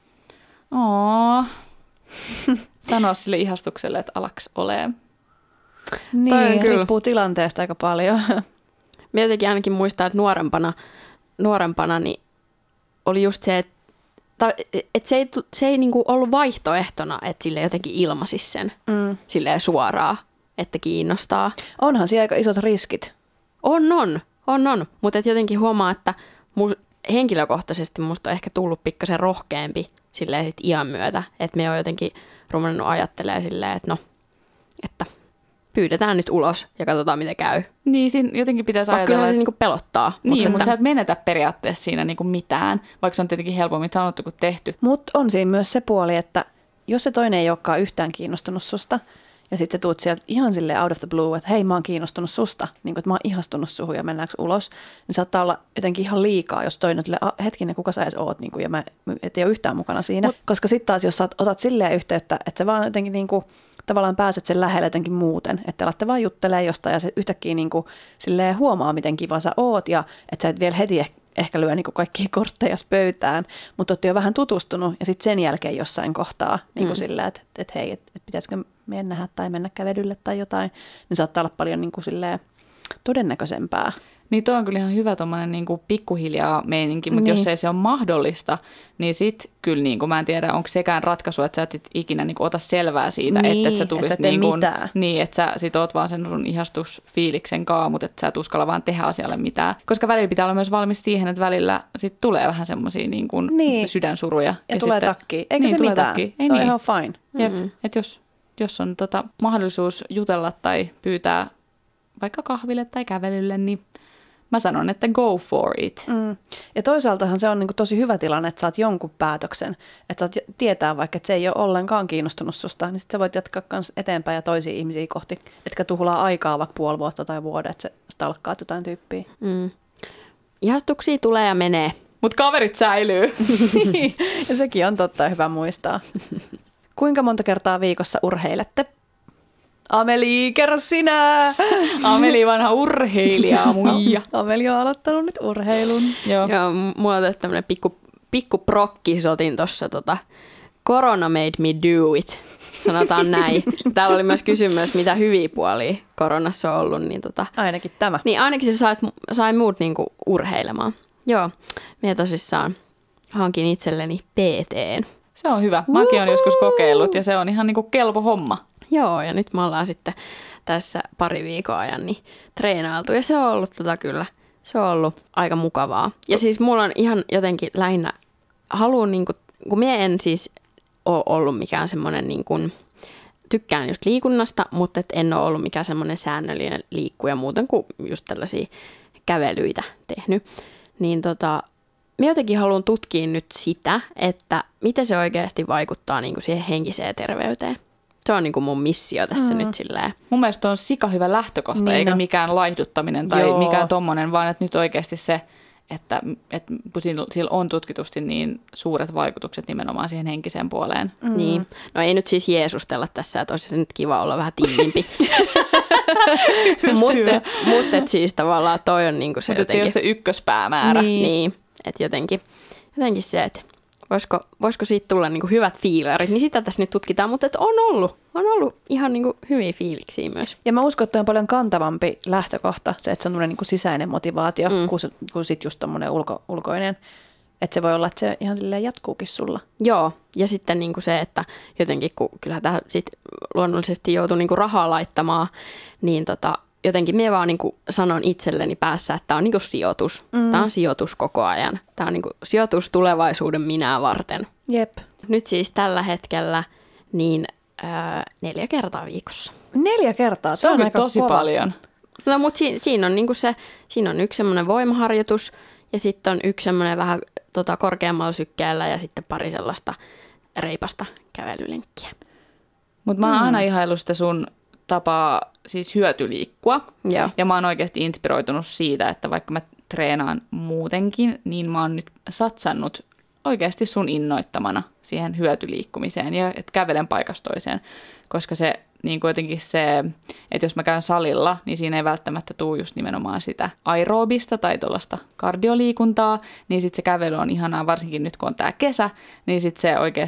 Sanoa sille ihastukselle, että alaks olee. Niin, riippuu tilanteesta aika paljon. Mä jotenkin ainakin muistan, että nuorempana niin oli just se, että se ei niinku ollut vaihtoehtona, että sille jotenkin ilmaisi sen silleen suoraan, että kiinnostaa. Onhan siellä aika isot riskit. On. Mutta jotenkin huomaa, että henkilökohtaisesti musta on ehkä tullut pikkasen rohkeampi silleen sit iän myötä. Että me on jotenkin ruvennut ajattelemaan silleen, että että pyydetään nyt ulos ja katsotaan, mitä käy. Niin, siinä jotenkin pitäisi ajatella, kyllähän se niinku pelottaa. Niin, mutta sä et menetä periaatteessa siinä niinku mitään, vaikka se on tietenkin helpommin sanottu kuin tehty. Mutta on siinä myös se puoli, että jos se toinen ei olekaan yhtään kiinnostunut susta, ja sitten sä tuut sieltä ihan silleen out of the blue, että hei, mä oon kiinnostunut susta, niin että mä oon ihastunut suhun ja mennäänkö ulos, niin saattaa olla jotenkin ihan liikaa, jos toinen tulee, hetkinen, kuka sä edes oot, niin kuin, ja mä et ole yhtään mukana siinä. Koska sitten taas, jos sä otat silleen yhteyttä, että sä vaan jotenkin niin kuin, tavallaan pääset sen lähelle jotenkin muuten, että alatte vaan juttelemaan jostain, ja se yhtäkkiä niin kuin, silleen huomaa, miten kiva sä oot, ja että sä et vielä heti ehkä lyö niin kaikkia kortteja pöytään, mutta olette jo vähän tutustunut, ja sitten sen jälkeen jossain kohtaa niin kuin silleen, että hei, että pitäisikö meidän nähdä tai mennä kävelylle tai jotain, niin saattaa olla paljon niin kuin silleen todennäköisempää. Niin toi on kyllä ihan hyvä tommonen niinku pikkuhiljaa meininki, mutta jos ei se ole mahdollista, niin sit kyllä niinku, mä en tiedä, onko sekään ratkaisu, että sä et sit ikinä niinku ota selvää siitä, niin, että sä tulisit niinku, niin, että sä sit oot vaan sen sun ihastusfiiliksen kaa, mutta että sä et uskalla vaan tehdä asialle mitään. Koska välillä pitää olla myös valmis siihen, että välillä sit tulee vähän semmosia niinku sydänsuruja. Ja tulee sitten, takkiin. Eikä se mitään. Takki. Se on ihan fine. Jep, että jos on mahdollisuus jutella tai pyytää vaikka kahville tai kävelylle, niin mä sanon, että go for it. Ja toisaaltahan se on niin kuin tosi hyvä tilanne, että saat jonkun päätöksen, että saat tietää vaikka, että se ei ole ollenkaan kiinnostunut susta, niin sit sä voit jatkaa kans eteenpäin ja toisia ihmisiä kohti, etkä tuhlaa aikaa vaikka puoli vuotta tai vuoden, että sä stalkkaat jotain tyyppiä. Ihastuksia tulee ja menee. Mut kaverit säilyy. Ja sekin on totta ja hyvä muistaa. Kuinka monta kertaa viikossa urheilette? Ameli, kerro sinä! Ameli, vanha urheilija, muija. Ameli on aloittanut nyt urheilun. Joo, mulla on tämmönen pikku prokkis otin tossa Corona made me do it, sanotaan näin. Täällä oli myös kysymys, mitä hyviä puolia koronassa on ollut. Niin ainakin tämä. Niin ainakin se sai muut niinku urheilemaan. Joo, minä tosissaan hankin itselleni PT:n. Se on hyvä. Mäkin olen joskus kokeillut ja se on ihan niinku kelpo homma. Joo, ja nyt me ollaan sitten tässä pari viikon ajan niin treenailtu ja se on ollut kyllä, se on ollut aika mukavaa. Ja siis mulla on ihan jotenkin lähinnä, haluan niin kun minä en siis ole ollut mikään semmoinen niin kuin, tykkään just liikunnasta, mutta en ole ollut mikään semmoinen säännöllinen liikkuja muuten kuin just tällaisia kävelyitä tehnyt. Niin minä jotenkin haluan tutkia nyt sitä, että miten se oikeasti vaikuttaa niin kuin siihen henkiseen terveyteen. Se on niin kuin mun missio tässä nyt silleen. Mun mielestä on sika hyvä lähtökohta, niin eikä mikään laihduttaminen tai mikään tommonen, vaan että nyt oikeasti se, että sillä on tutkitusti niin suuret vaikutukset nimenomaan siihen henkiseen puoleen. Niin. No ei nyt siis jeesustella tässä, että olisi se nyt kiva olla vähän timmimpi. Mutta siis tavallaan toi on niinku se jotenkin. Mutta se ei ole se ykköspäämäärä. Niin, että jotenkin se, että voisiko siitä tulla niinku hyvät fiilerit, niin sitä tässä nyt tutkitaan, mutta on ollut ihan niinku hyviä fiiliksiä myös. Ja mä uskon, että on paljon kantavampi lähtökohta, se, että se on niinku sisäinen motivaatio, kuin sit just tommoinen ulkoinen. Että se voi olla, että se ihan silleen jatkuukin sulla. Joo, ja sitten niinku se, että jotenkin kun kyllä tähän sit luonnollisesti joutuu niinku rahaa laittamaan, niin jotenkin minä vaan niinku sanon itselleni päässä, että tämä on niinku sijoitus. Tämä on sijoitus koko ajan. Tämä on niinku sijoitus tulevaisuuden minää varten. Jep. Nyt siis tällä hetkellä niin 4 kertaa viikossa. 4 kertaa? Se on aika tosi paljon. No mutta siinä on niinku siinä on yksi semmoinen voimaharjoitus ja sitten on yksi semmoinen vähän korkeammalla sykkeellä ja sitten pari sellaista reipasta kävelylenkkiä. Mutta mä oon aina ihaillut sitä sun tapaa siis hyötyliikkua. Joo. Ja mä oon oikeasti inspiroitunut siitä, että vaikka mä treenaan muutenkin, niin mä oon nyt satsannut oikeasti sun innoittamana siihen hyötyliikkumiseen ja että kävelen paikasta toiseen, koska se niin kuitenkin se, että jos mä käyn salilla, niin siinä ei välttämättä tule just nimenomaan sitä aerobista tai tuollaista kardioliikuntaa, niin sitten se kävely on ihanaa, varsinkin nyt kun on tää kesä, niin sitten se oikeasti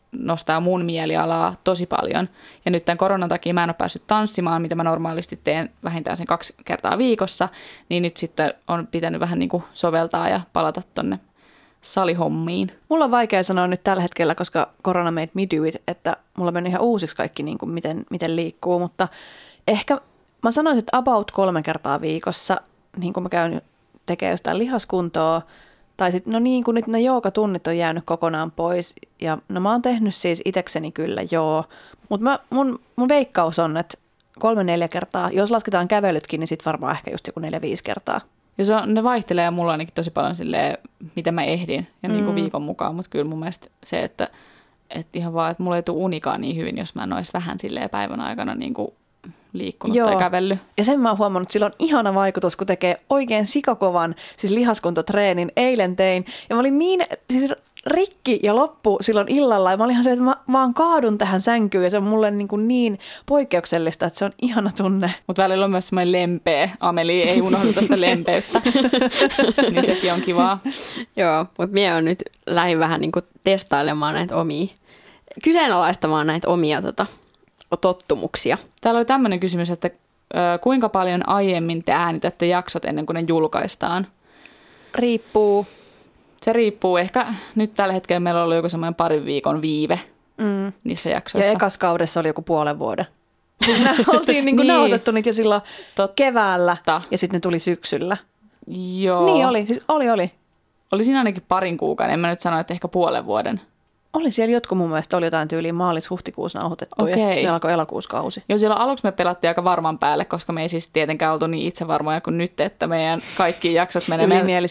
nostaa mun mielialaa tosi paljon. Ja nyt tämän koronan takia mä en ole päässyt tanssimaan, mitä mä normaalisti teen vähintään sen 2 kertaa viikossa, niin nyt sitten on pitänyt vähän niin kuin soveltaa ja palata tonne salihommiin. Mulla on vaikea sanoa nyt tällä hetkellä, koska korona made me do it, että mulla on mennyt ihan uusiksi kaikki, niin kuin miten liikkuu, mutta ehkä mä sanoisin, että about 3 kertaa viikossa, niin kuin mä käyn tekemään jostain lihaskuntoa, tai sitten, no niin kuin nyt ne joogatunnit on jäänyt kokonaan pois, ja no mä oon tehnyt siis itekseni kyllä, joo, mutta mun veikkaus on, että 3-4 kertaa, jos lasketaan kävelytkin, niin sitten varmaan ehkä just joku 4-5 kertaa. Ja ne vaihtelee ja mulla ainakin tosi paljon silleen, mitä mä ehdin ja niin kuin viikon mukaan, mutta kyllä mun mielestä se, että ihan vaan, että mulla ei tule unikaan niin hyvin, jos mä en olisi vähän silleen päivän aikana niin kuin liikkunut tai kävellyt. Ja sen mä oon huomannut, että sillä on ihana vaikutus, kun tekee oikein sikakovan siis lihaskuntotreenin. Eilen tein ja mä olin niin siis rikki ja loppu silloin illalla ja mä olin ihan se, että mä vaan kaadun tähän sänkyyn ja se on mulle niin poikkeuksellista, että se on ihana tunne. Mutta välillä on myös semmoinen lempeä. Ameli ei unohdu sitä lempeyttä, niin sekin on kivaa. Joo, mutta mie on nyt lähdin vähän niin kuin testailemaan näitä kyseenalaistamaan näitä omia tottumuksia. Täällä oli tämmöinen kysymys, että kuinka paljon aiemmin te äänitätte jaksot ennen kuin ne julkaistaan? Riippuu. Se riippuu. Ehkä nyt tällä hetkellä meillä on ollut joku semmoinen 2 viikon viive niissä jaksoissa. Ja ekas kaudessa oli joku 0,5 vuoden. Siis me oltiin niin nauhoitettu niitä jo silloin keväällä ja sitten ne tuli syksyllä. Joo. Niin oli, siis oli. Oli siinä ainakin 2 kuukauden, en mä nyt sano, että ehkä 0,5 vuoden. Oli siellä jotkut mun mielestä, oli jotain tyyliin maalis-huhtikuussa nauhoitettu ja sitten alkoi elokuuskausi. Joo, siellä aluksi me pelattiin aika varman päälle, koska me ei siis tietenkään oltu niin itsevarmoja kuin nyt, että meidän kaikki jaksot menee...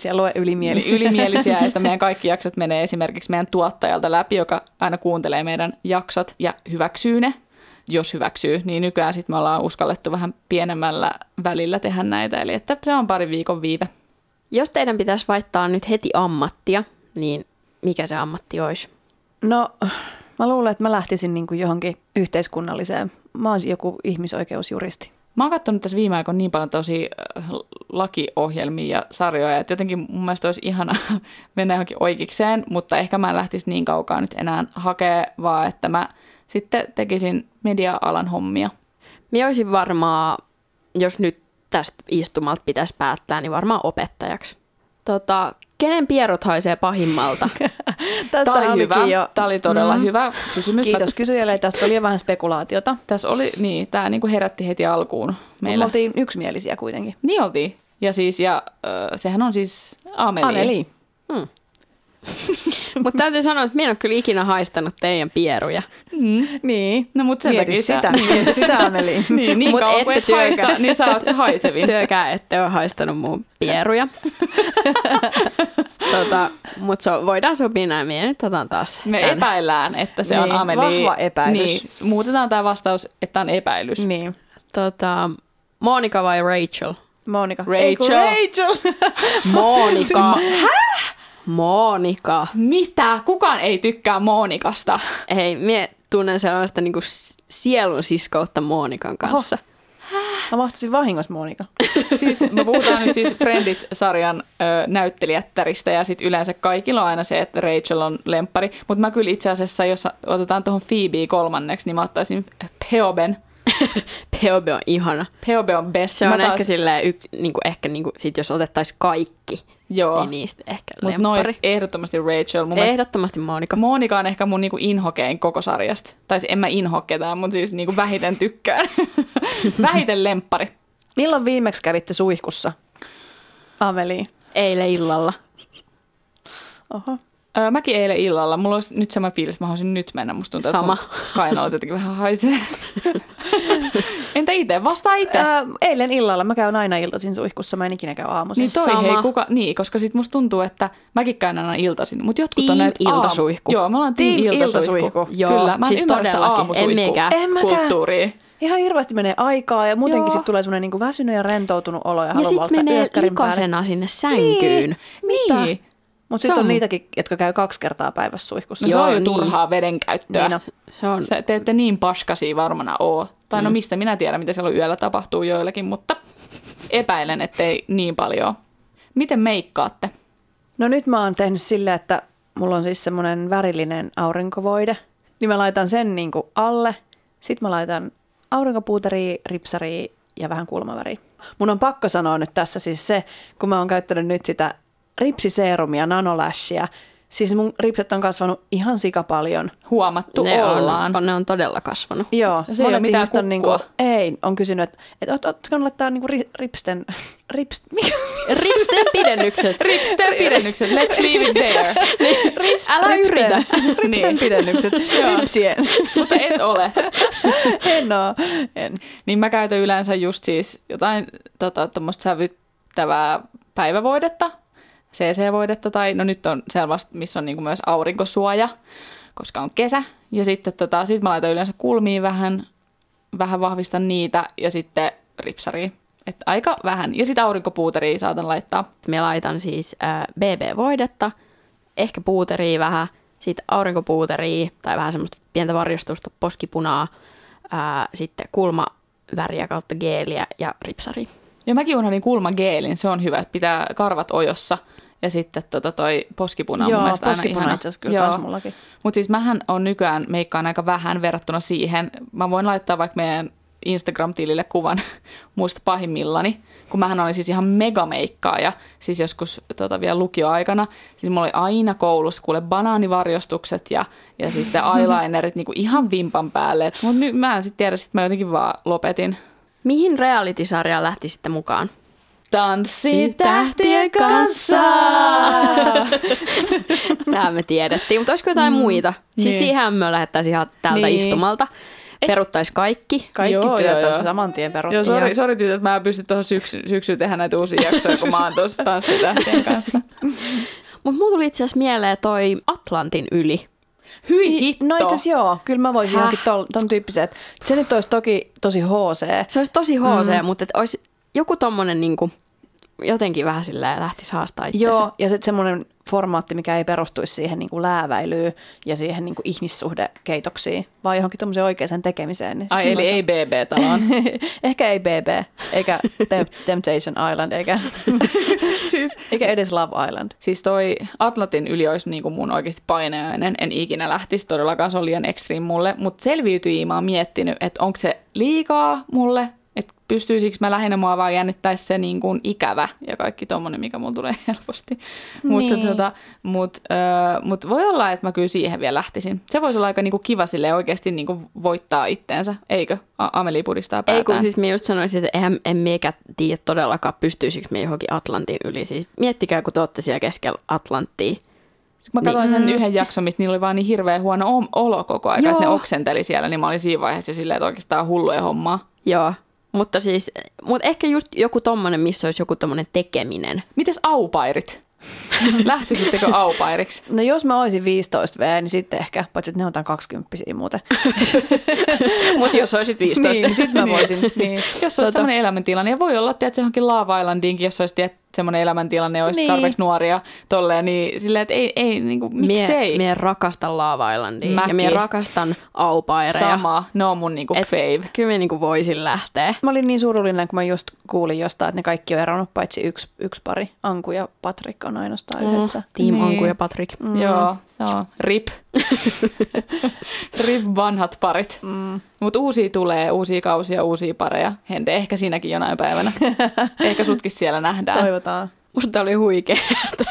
Ylimielisiä, että meidän kaikki jaksot menee esimerkiksi meidän tuottajalta läpi, joka aina kuuntelee meidän jaksot ja hyväksyy ne. Jos hyväksyy, niin nykyään sitten me ollaan uskallettu vähän pienemmällä välillä tehdä näitä, eli että se on 2 viikon viive. Jos teidän pitäisi vaihtaa nyt heti ammattia, niin mikä se ammatti olisi? No, mä luulen, että mä lähtisin niin kuin johonkin yhteiskunnalliseen. Mä oon joku ihmisoikeusjuristi. Mä oon katsonut tässä viime aikoina niin paljon tosi lakiohjelmia ja sarjoja, että jotenkin mun mielestä olisi ihana mennä johonkin oikeikseen, mutta ehkä mä en lähtisi niin kaukaa nyt enää hakea, vaan että mä sitten tekisin media-alan hommia. Mä olisin varmaan, jos nyt tästä istumalta pitäisi päättää, niin varmaan opettajaksi. Kenen pierut haisee pahimmalta? Tämä oli hyvä. Tämä oli todella hyvä kysymys. Kiitos kysyjälle. Tästä oli jo vähän spekulaatiota. Tässä oli, niin, tämä niin kuin herätti heti alkuun meillä. Me oltiin yksimielisiä kuitenkin. Niin oltiin. Ja siis, sehän on siis Ameli. Mutta täytyy sanoa, että minä en ole kyllä ikinä haistanut teidän pieruja. Niin. No mutta sen takia sitä Ameli. niin kauan kuin et haista, niin sä oot se haisevin. Työkään ette ole haistanut mun pieruja. Mutta voidaan sopia näin. Minä nyt otan taas me tämän. Epäillään, että se on Ameli. Vahva epäilys. Niin, muutetaan tämä vastaus, että on epäilys. Niin. Monika vai Rachel? Monika. Rachel. Monika. Häh? Monika. Mitä? Kukaan ei tykkää Monikasta. Hei, mie tunnen sellaista niinku sielun siskoutta Monikan kanssa. Mä mahtasin vahingossa Monika. Siis me puhutaan nyt siis Friendit-sarjan näyttelijättäristä ja sitten yleensä kaikilla on aina se, että Rachel on lemppari. Mutta mä kyllä itse asiassa, jos otetaan tuohon Phoebe 3, niin mä ottaisin Phoeben. Phoebe on ihana. Phoebe on best. Se on ehkä silleen, sit jos otettaisiin kaikki. Joo. Niin niistä ehkä lemppari. Mutta noista ehdottomasti Rachel. Ehdottomasti Monika. Monika on ehkä mun niinku inhokein koko sarjasta. Tai en mä inho ketään, mutta siis niinku vähiten tykkään. Vähiten lemppari. Milloin viimeksi kävitte suihkussa, Ameli? Eilen illalla. Oho. Mäkin eilen illalla. Mulla olisi nyt sama fiilis, että mä haluaisin nyt mennä. Musta tuntuu, sama. Että kainalot jotenkin vähän haisee. Entä itse? Vastaa itse. Eilen illalla. Mä käyn aina iltaisin suihkussa. Mä en ikinä käy aamuisin. Niin hei, koska sit musta tuntuu, että mäkin käyn aina iltaisin. Mutta jotkut on näitä iltasuihku. Joo, me ollaan iltasuihku. Joo, kyllä. Mä en siis ymmärrä sitä aamusuihku-kulttuuria. Ihan hirveästi menee aikaa ja muutenkin sitten tulee semmoinen niinku väsynyt ja rentoutunut olo ja haluaa valtaa menee yökkärin päälle. likasena sinne sänkyyn. Niin. Mutta sitten on niitäkin, jotka käy 2 kertaa päivässä suihkussa. No se on jo turhaa vedenkäyttöä. Niin, Sä teette niin paskasia varmana oo. Tai no mistä minä tiedän, mitä siellä yöllä tapahtuu joillakin, mutta epäilen, ettei niin paljon. Miten meikkaatte? No nyt mä oon tehnyt silleen, että mulla on siis semmoinen värillinen aurinkovoide. niin mä laitan sen niin kuin alle. Sitten mä laitan aurinkopuuteria, ripsaria ja vähän kulmaväriä. Mun on pakko sanoa nyt tässä siis se, kun mä oon käyttänyt nyt sitä ripsiseerumia, nanolashia. Siis mun ripset on kasvanut ihan sikapaljon. Huomattu ollaan. Ne on todella kasvanut. Joo, se ei ole mitään kukkua. On kysynyt, että ootko laittaa niinku ripsten pidennykset. Ripsten pidennykset, let's leave it there. Älä yritä. Ripsten pidennykset, ripsien. Mutta et ole. En. Niin mä käytän yleensä just siis jotain tuommoista sävyttävää päivävoidetta, CC-voidetta tai no nyt on sellaista, missä on niinku myös aurinkosuoja, koska on kesä. Ja sitten sit mä laitan yleensä kulmiin vähän vahvistan niitä ja sitten ripsaria. Että aika vähän. Ja sitten aurinkopuuteria saatan laittaa. Mä laitan siis BB-voidetta, ehkä puuteria vähän, sitten aurinkopuuteria tai vähän semmoista pientä varjostusta, poskipunaa, sitten kulmaväriä kautta geeliä ja ripsaria. Ja mäkin unohdin kulmageelin, se on hyvä, että pitää karvat ojossa. Ja sitten toi poskipuna on mun mielestä aina ihana. Joo, poskipuna itse asiassa kyllä kans mullakin. Mutta siis mähän on nykyään meikkaan aika vähän verrattuna siihen. Mä voin laittaa vaikka meidän Instagram-tilille kuvan muista pahimmillani, kun mähän olin siis ihan megameikkaaja, siis joskus vielä lukioaikana. Siis mulla oli aina koulussa kuule banaanivarjostukset ja sitten eyelinerit niinku ihan vimpan päälle. Mutta nyt mä en sitten tiedä, sit mä jotenkin vaan lopetin. Mihin reality-sarjaan lähti sitten mukaan? Tanssi tähtien kanssa! Tämä me tiedettiin, mutta olisiko jotain muita? Siis niin. siihen me lähettäisiin ihan täältä istumalta. Peruttaisi kaikki. Kaikki työt on saman tien peruttu. Joo, sori tytöt, että mä en pysty tuohon syksyyn tehdä näitä uusia jaksoja, kun mä oon tuossa tanssitähtien kanssa. Mutta mulla tuli itse asiassa mieleen toi Atlantin yli. Hyi hitto! No itse asiassa joo, kyllä mä voisin johonkin ton tyyppisen. Se nyt olisi toki tosi HC. Se olisi tosi HC, mutta olisi joku tommonen niinku, jotenkin vähän silleen lähtisi haastaa itsensä. Joo, ja sitten semmoinen formaatti, mikä ei perustuisi siihen niinku lääväilyyn ja siihen niinku ihmissuhdekeitoksiin, vaan johonkin tommoseen oikeaan tekemiseen. Niin eli ei BB-talon. Ehkä ei BB, eikä Temptation Island, eikä edes Love Island. Siis toi Atlantin yli olisi niinku mun oikeasti painajainen. En ikinä lähtisi, todellakaan se on liian extreme mulle. Mutta selviytyjiä mä oon miettinyt, että onko se liikaa mulle, että pystyisikö mä lähinnä mua vaan jännittäisi se niin kuin ikävä ja kaikki tommonen, mikä mulla tulee helposti. Niin. Mutta voi olla, että mä kyllä siihen vielä lähtisin. Se voisi olla aika niin kuin kiva silleen oikeasti niin kuin voittaa itteensä, eikö? Amelie pudistaa päätään. Ei kun siis mä just sanoisin, että en meikä tiedä todellakaan pystyisikö me johonkin Atlantin yli. Siis miettikää, kun te olette siellä keskellä Atlanttia. Mä katsoin sen yhden jakson, missä niillä oli vaan niin hirveän huono olo koko ajan, että ne oksenteli siellä, niin mä olin siinä vaiheessa jo silleen, että oikeastaan hulluja hommaa. Joo. Mutta ehkä just joku tommonen, missä olisi joku tommonen tekeminen. Mites aupairit? Lähtisittekö aupairiksi? No jos mä olisin 15V, niin sitten ehkä, paitsi että ne on tämän 20-vuotiaita muuten. Mutta jos olisit 15. niin sitten mä voisin. Niin. Jos olisi semmoinen elämäntilanne, ja voi olla, että se johonkin Love Islandiinkin, jos olisi semmoinen elämäntilanne, olisi tarpeeksi nuoria tolleen, niin silleen, että ei niinku, miksei? Mie rakastan Love Islandia ja mie rakastan aupaireja. Sama, ne on mun niinku fave. Kyllä mie niinku voisin lähteä. Mä olin niin surullinen, kun mä just kuulin jostain, että ne kaikki on eronnut, paitsi yksi pari. Anku ja Patrik on ainoastaan yhdessä. Team niin. Anku ja Patrik. Joo, se on rip. Rip vanhat parit. Mutta uusia tulee, uusia kausia, uusia pareja. Hende, ehkä siinäkin jonain päivänä. Ehkä sutkin siellä nähdään. Toivotaan. Musta oli huikeaa.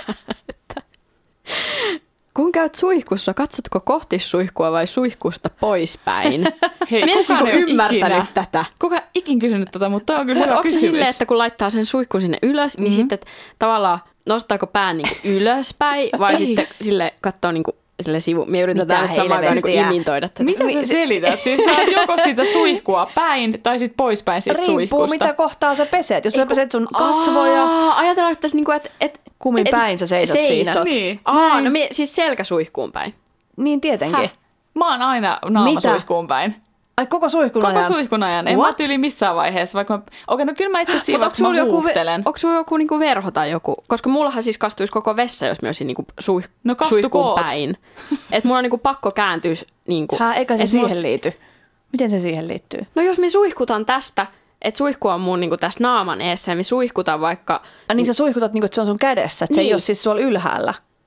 Kun käyt suihkussa, katsotko kohti suihkua vai suihkusta poispäin? Hei, Mie en ymmärtänyt tätä. Kuka ikin kysynyt tätä, mutta toi on kyllä hyvä onko kysymys. se silleen, että kun laittaa sen suihkun sinne ylös, niin sitten tavallaan nostaako pään niinku ylöspäin vai sitten sille katsoo niinku sille sivuun. Me yritetään nyt samaan aikaan niinku imintoida tätä. Mitä sä selität? Siis sä oot joko siitä suihkua päin tai sit poispäin siitä suihkusta. Riippuu mitä kohtaa sä peset. Jos sä peset sun kasvoja. Ajatellaan, että niinku, et kumin päin sä seisot siinä. Niin. No siis selkäsuihkuun päin. Niin tietenkin. Häh? Mä oon aina naamasuihkuun päin. Ai koko suihkun ajan? Koko suihkun ajan. En mä tyyli missään vaiheessa. Okei, no kyllä mä itse asiassa mä huuhtelen. Onko sulla joku niinku verho tai joku? Koska mullahan siis kastuisi koko vessa, jos mä olisin niinku suihkuun päin. Että mulla on niinku pakko kääntyä. Niinku, eikä se siihen liity. Miten se siihen liittyy? No jos me suihkutan tästä, että suihku on mun niinku tässä naaman eessä ja me suihkutan vaikka... Niin sä suihkutat, niinku, että se on sun kädessä, että se ei ole siis sulla ylhäällä.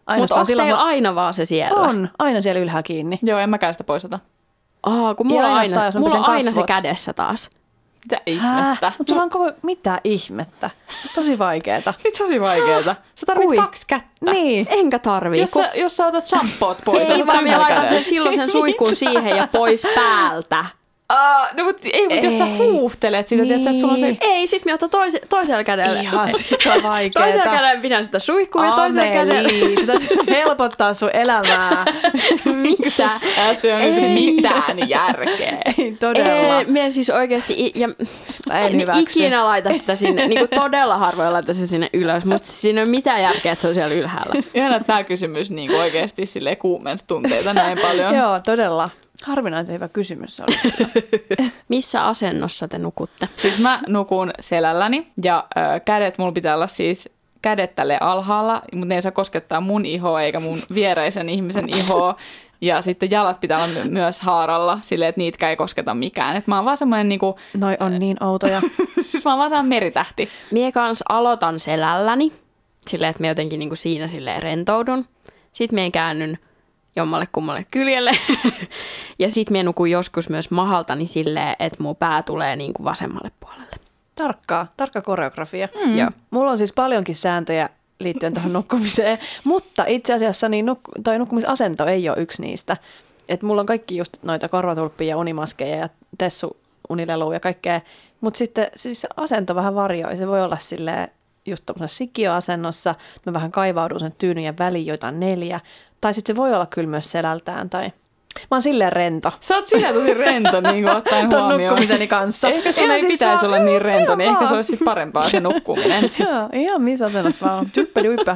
Mutta onko teillä aina vaan se siellä? On, aina siellä ylhäällä kiinni. Joo, en mäkään sitä poisteta. Kun mulla on aina se kädessä taas. Mitä ihmettä? Mutta sulla on mitä ihmettä? Tosi vaikeeta. Tosi vaikeeta. Sä tarvit 2 kättä. Niin. Enkä tarvii. Jos sä otat shampoot pois. Ei vaan minä laitan silloin sen suihkun siihen ja pois päältä. No mutta jos sä huuhtelet sitä, niin. Että sulla on se... Ei, sit minä otan toisella kädellä. Ihan sitä vaikeeta. Toisella kädellä pidän sitä suihkua ja toisella kädellä... Sitä helpottaa sun elämää. Mitä? Se on nyt mitään järkeä. Ei todella. Minä siis oikeasti... En ikinä laita sitä sinne. Niin kuin todella harvoin laita sitä sinne ylös. Musta siinä ei ole mitään järkeä, että se on siellä ylhäällä. Ihan, että tämä kysymys niin oikeasti kuumensi tunteita näin paljon. Joo, todella. Harvinaisen hyvä kysymys oli. Missä asennossa te nukutte? Siis mä nukun selälläni ja kädet, mulla pitää olla siis kädet tälle alhaalla, mutta ne ei saa koskettaa mun ihoa eikä mun viereisen ihmisen ihoa. Ja sitten jalat pitää olla myös haaralla silleen, että niitä ei kosketa mikään. Et mä oon vaan semmoinen niinku... Noi on niin outoja. Siis mä oon vaan semmoinen meritähti. Mie kans aloitan selälläni silleen, että mä jotenkin niinku siinä silleen rentoudun. Sitten mie käännyn jommalle kummalle kyljelle. Ja sit mie nukun joskus myös mahaltani silleen, että mun pää tulee niinku vasemmalle puolelle. Tarkka koreografia. Joo. Mulla on siis paljonkin sääntöjä liittyen tuohon nukkumiseen, mutta itse asiassa niin toi nukkumisasento ei ole yksi niistä. Et mulla on kaikki just noita korvatulppia ja unimaskeja ja tessu-unileluja ja kaikkea, mutta sitten siis se asento vähän varioi. Se voi olla silleen just tuollaisessa sikioasennossa, mä vähän kaivaudun sen tyynyjen väliin, joita on 4. Tai sitten se voi olla kyllä myös selältään tai... Mä oon silleen rento. Sä oot siinä tosi rento niin ottaen huomioon. Ton nukkumiseni kanssa. Ehkä sun ei pitäisi olla niin rento, niin ehkä se olisi sit parempaa se nukkuminen. Joo, ihan missä asennossa vaan. Typpä.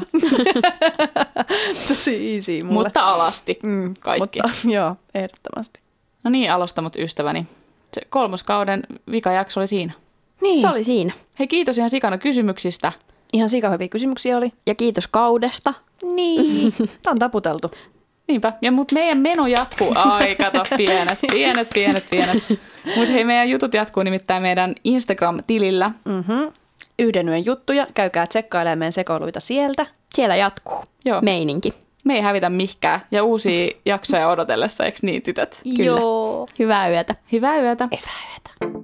Tosi easy mulle. Mutta alasti kaikki. Mutta, joo, ehdottomasti. No niin, alustamut ystäväni. Se 3. kauden vikajakso oli siinä. Niin. Se oli siinä. Hei, kiitos ihan sikana kysymyksistä. Ihan sikahyviä kysymyksiä oli. Ja kiitos kaudesta. Niin. Tää on taputeltu. Niinpä. Ja mut meidän meno jatkuu. Ai, kato, pienet. Mut hei, meidän jutut jatkuu nimittäin meidän Instagram-tilillä. Yhden yön juttuja. Käykää tsekkailemaan meidän sekoiluita sieltä. Siellä jatkuu. Joo. Meininki. Me ei hävitä mihkään. Ja uusia jaksoja odotellessa, eikö niin, tytöt? Joo. Hyvää yötä. Hyvää yötä. Hyvää yötä.